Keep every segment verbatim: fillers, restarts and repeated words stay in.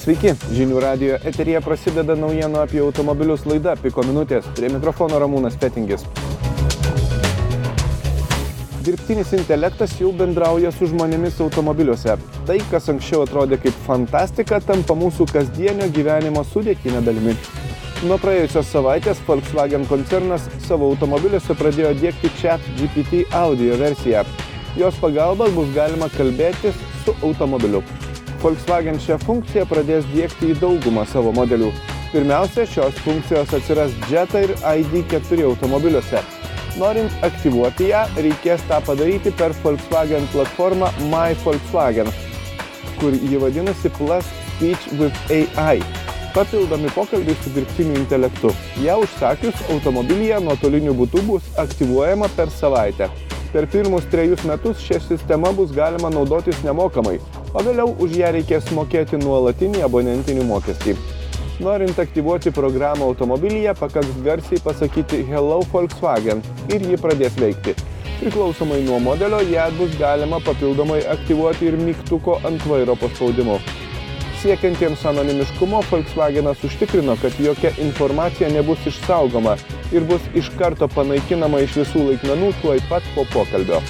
Sveiki, Žinių radijo eteryje prasideda naujienų apie automobilius laida Piko minutės. Prie mikrofono Ramūnas Fetingis. Dirbtinis intelektas jau bendrauja su žmonėmis automobiliuose. Tai, kas anksčiau atrodė kaip fantastika, tampa mūsų kasdienio gyvenimo sudėtine dalimi. Nuo praėjusios savaitės Volkswagen koncernas savo automobiliuose pradėjo diegti ChatGPT audio versiją. Jos pagalba bus galima kalbėtis su automobiliu. Volkswagen šią funkciją pradės diegti į daugumą savo modelių. Pirmiausia, šios funkcijos atsiras Jetta ir I D keturi automobiliuose. Norint aktyvuoti ją, reikės tą padaryti per Volkswagen platformą My Volkswagen, kur ji vadinasi Plus Speech with A I. Papildomi pokalbiai su dirbtiniu intelektu. Ją užsakius, automobilyje nuotoliniu būdu bus aktyvuojama per savaitę. Per pirmus trejus metus šią sistemą bus galima naudotis nemokamai, o vėliau už ją reikės mokėti nuolatinį abonentinį mokestį. Norint aktyvuoti programą automobilyje, pakaks garsiai pasakyti Hello Volkswagen ir ji pradės veikti. Priklausomai nuo modelio, ją bus galima papildomai aktyvuoti ir mygtuko ant vairo paspaudimu. Siekiantiems anonimiškumo, Volkswagenas užtikrino, kad jokia informacija nebus išsaugoma ir bus iš karto panaikinama iš visų laikmenų tuoj pat po pokalbio.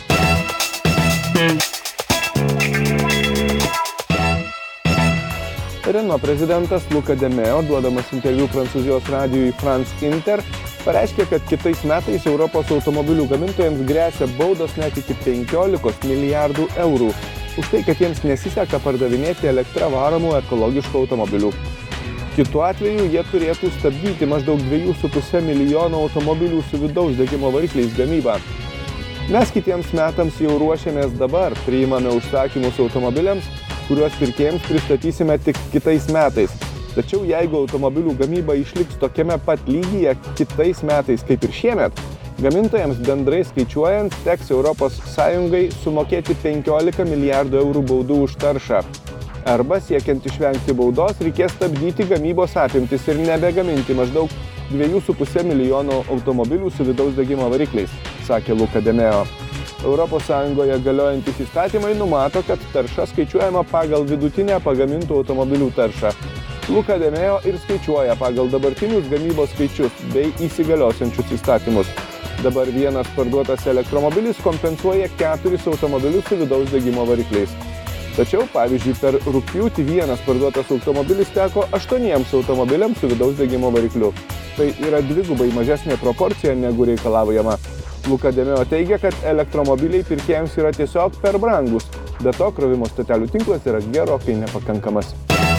Renault prezidentas Luca de Meo, duodamas interviu Prancūzijos radijui France Inter, pareiškė, kad kitais metais Europos automobilių gamintojams gresia baudos net iki penkiolikos milijardų eurų už tai, kad jiems nesiseka pardavinėti elektra varomų ekologiškų automobilių. Kitu atveju jie turėtų stabdyti maždaug dviejų su puse milijono automobilių su vidaus degimo varikliais gamybą. Mes kitiems metams jau ruošiamės dabar, priimame užsakymus automobiliams, kuriuos pirkėjams pristatysime tik kitais metais. Tačiau jeigu automobilių gamyba išliks tokiame pat lygyje kitais metais kaip ir šiemet, gamintojams bendrai skaičiuojant teks Europos Sąjungai sumokėti penkiolika milijardų eurų baudų už taršą. Arba siekiant išvengti baudos, reikės stabdyti gamybos apimtis ir nebegaminti maždaug dviejų su puse milijono automobilių su vidaus degimo varikliais, sakė Luca de Meo. Europos Sąjungoje galiojantys įstatymai numato, kad tarša skaičiuojama pagal vidutinę pagamintų automobilių taršą. Luca de Meo ir skaičiuoja pagal dabartinius gamybos skaičius bei įsigaliosiančius įstatymus. Dabar vienas parduotas elektromobilis kompensuoja keturis automobilius su vidaus degimo varikliais. Tačiau, pavyzdžiui, per rugpjūtį vienas parduotas automobilis teko aštuoniems automobiliams su vidaus degimo varikliu. Tai yra dvigubai mažesnė proporcija negu reikalaujama. Luca de Meo teigia, kad elektromobiliai pirkėjams yra tiesiog per brangus, be to krovimo stotelių tinklas yra gerokai nepakankamas.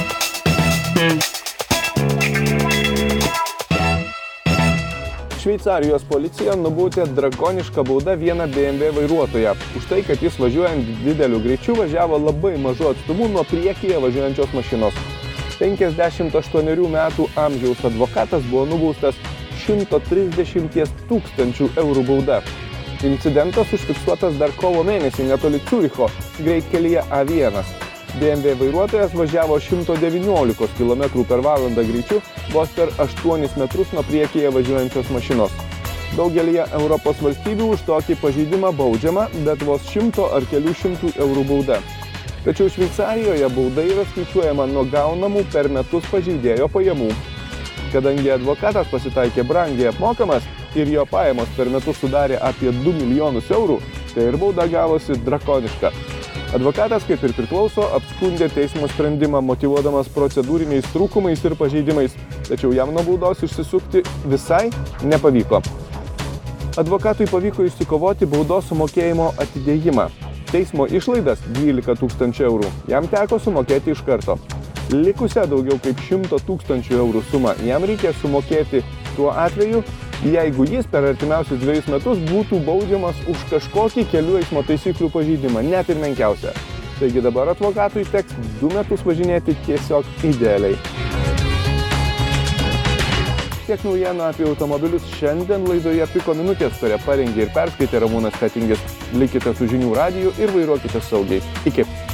Šveicarijos policija nubaudė drakonišką baudą vieną B M W vairuotoją už tai, kad jis važiuojant dideliu greičiu važiavo labai mažu atstumu nuo priekyje važiuojančios mašinos. penkiasdešimt aštuonerių metų amžiaus advokatas buvo nubaustas šimto trisdešimt tūkstančių eurų bauda. Incidentas užfiksuotas dar kovo mėnesį netoli Ciuricho greitkelyje A vienas. B M W vairuotojas važiavo šimto devyniolikos kilometrų per valandą greičiu vos per aštuonis metrus nuo priekyje važiuojančios mašinos. Daugelyje Europos valstybių už tokį pažeidimą baudžiama, bet vos šimto ar kelių šimtų eurų bauda. Tačiau Šveicarijoje bauda yra skaičiuojama nuo gaunamų per metus pažeidėjo pajamų. Kadangi advokatas pasitaikė brangiai apmokamas ir jo pajamos per metus sudarė apie du milijonus eurų, tai ir bauda gavosi drakoniška. Advokatas, kaip ir priklauso, apskundė teismo sprendimą motyvuodamas procedūriniais trūkumais ir pažeidimais, tačiau jam nuo baudos išsisukti visai nepavyko. Advokatui pavyko išsikovoti baudos sumokėjimo atidėjimą. Teismo išlaidas dvylika tūkstančių eurų jam teko sumokėti iš karto. Likusią daugiau kaip šimto tūkstančių eurų sumą jam reikės sumokėti tuo atveju, jeigu jis per artimiausius dvejus metus būtų baudžiamas už kažkokį kelių eismo taisyklių pažeidimą, net ir menkiausią. Taigi dabar advokatui teks du metus važinėti tiesiog idealiai. Tiek naujienų apie automobilius šiandien laidoje Piko minutės, kurią parengė ir perskaitė Ramūnas Fetingis. Likite su Žinių radiju ir vairuokite saugiai. Iki.